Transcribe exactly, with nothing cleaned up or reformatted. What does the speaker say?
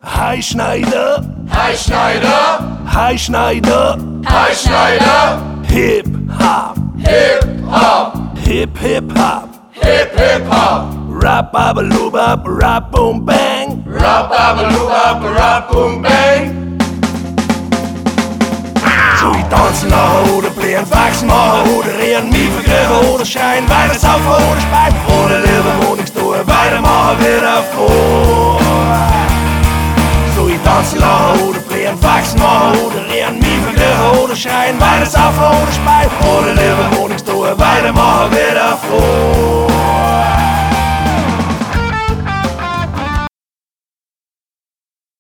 Hi Schneider, Hi Schneider, Hi Schneider, Hi Schneider, Hip Hop, Hip Hop, Hip Hip Hop, Hip Hip Hop, Rap Babalubab, Rap Boom Bang, Rap Babalubab, Rap Boom Bang. Zou je dansen lachen oder blären, wachsen machen oder rennen, mich vergräben oder scheinen, weitersaufen oder speien, oder lieber wo nichts tun, weitermachen wieder froh. Zou je dansen lachen oder blären, wachsen machen oder rennen, mich vergräben oder scheinen, weitersaufen oder speien, oder lieber wo nichts tun, weitermachen wieder froh.